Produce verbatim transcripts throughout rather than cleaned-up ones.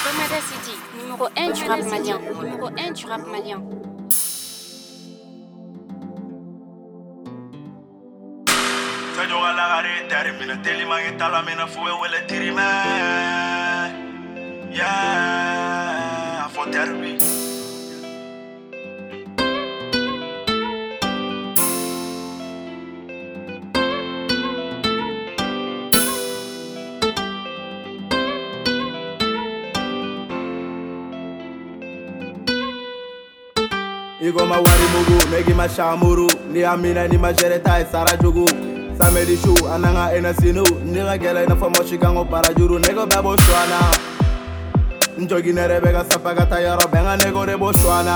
Comada City, numéro un du rap malien. Numéro un du rap malien. Yeah, for therapy. Igo ma wari mugu, megi ma shamuru. Ni amina ni ma jereta e sarajugu. Samedi shu, ananga ena sinu. Niga gela ina famo shikango parajuru. Nego babo shwana. Njogi nerebega sapagata yaro benga nego rebo shwana.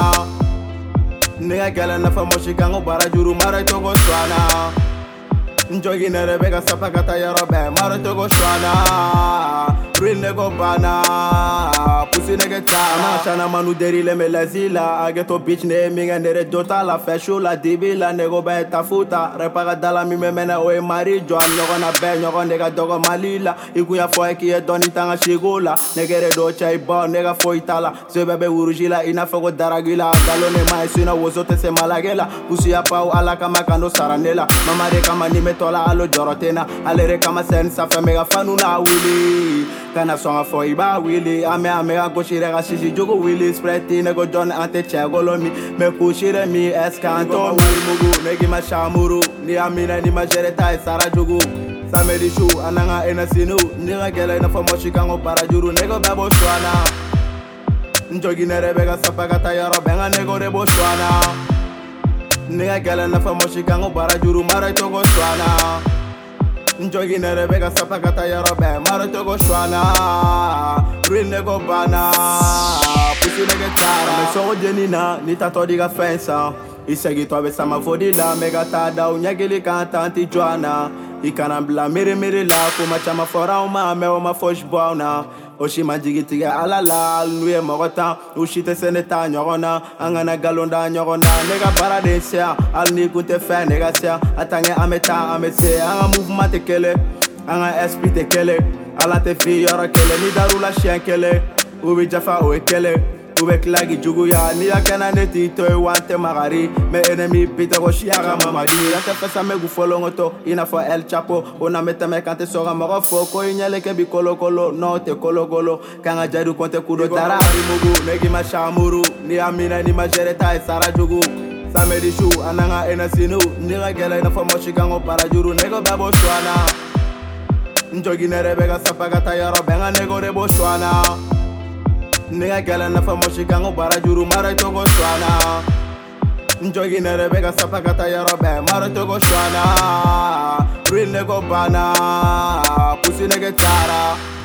Niga gela ina famo shikango parajuru. Mara togo shwana. Njogi nerebega sapagata yaro benga mara togo shwana. Real nego bana. Pussy nigga tana Shana manu deri le me lazila I get to bitch ne minga nere dota la feshu la dibila nego ba tafuta Repaga dala mi me mena oe mari Joan nyogo na be nyogo nega dogo malila Ikuya foe ki e doni tanga shigula Negere do chai ba nega foi tala Zebebe urujila ina fogo daragila Galone ma esina wozote se malagela Pussy ya pau ala kama kando saranela Mama re kama ni metola alo jorotena Alere kama sen safe mega fanu na wili Kana songa foi ba wili Ame ame a goshire ga shishi jogo wili Spreti nego John ante chegolo mi Me kushire mi eskanto mi mugu Negi ma shamuru Ni amina ni ma jereta e sara jogu Samedi shu ananga ena sinu Niga gela ina famo shikango parajuru Nego bebo shwana Njogi nerebega sapagata yaro benga nego rebo shwana Niga gela ina famo shikango parajuru Mara togo shwana Njogi nerebega sapagata yaro benga Mara togo shwana Real nego bana Pussy nigga tara Me sogo jenina Nita todiga fensa Isegi tobe sama vodila Mega tada unyagili kantanti joana Ikana bla mire mire la Kuma chama fora uma Mewa ma fosh bauna Oshi manjigi tiga alala Alnuye mogota Ushite seneta nyogona Angana galonda nyogona Nega paradensia Alni kunte fe nega sia Atange ameta amese Anga movement te kele Anga esprit te kele Ala te fi yoro kele Ni darula chien kele Ubi jafa oe kele Ube klagi jugu ya Ni ya kena neti to e wante magari Me enemy pite ko shiaga mamadi Yante fesa me gu folongo to Ina fo El Chapo Una mete me kante soga mago foko Inyele ke bi kolo kolo No te kolo kolo Kanga jadu konte kudo tara mugu Negi ma shamuru Ni amina ni ma jereta e sara jugu Samedi shu ananga ena sinu Niga gela ina fo moshikango parajuru Nego bebo shwana Njogi nerebega sapagata yaro benga nego rebo shwana Niga gela na famo shikango parajuru Mara togo shwana Njogi nerebega sapagata yaro benga Mara togo shwana Real nego bana Pussy nigga tara